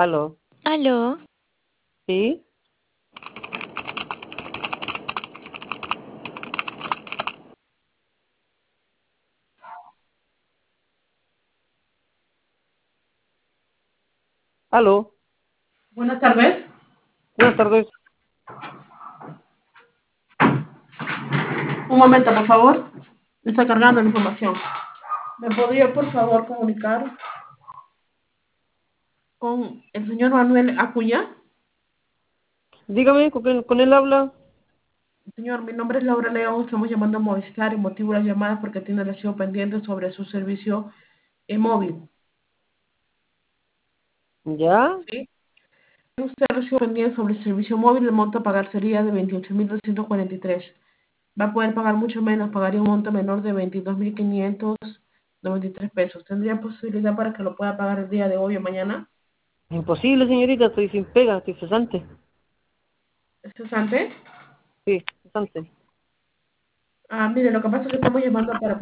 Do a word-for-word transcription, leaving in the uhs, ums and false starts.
Aló, Aló, ¿sí? Aló, Buenas tardes. buenas tardes. Un momento, por favor. Me está cargando la información. ¿Me podría, por favor, comunicar con el señor Manuel Acuña? Dígame, ¿con, quién- con él habla? Señor, mi nombre es Laura León. Estamos llamando a Movistar. El motivo de la llamada es porque tiene recibo pendiente sobre su servicio en móvil. ¿Ya? ¿Sí? Usted recibo pendiente sobre el servicio móvil. El monto a pagar sería de veintiocho mil doscientos cuarenta y tres. Va a poder pagar mucho menos. Pagaría un monto menor de veintidós mil quinientos noventa y tres pesos. ¿Tendría posibilidad para que lo pueda pagar el día de hoy o mañana? Imposible, señorita, estoy sin pega, estoy cesante. ¿Es cesante? Sí, cesante. Ah, mire, lo que pasa es que estamos llamando para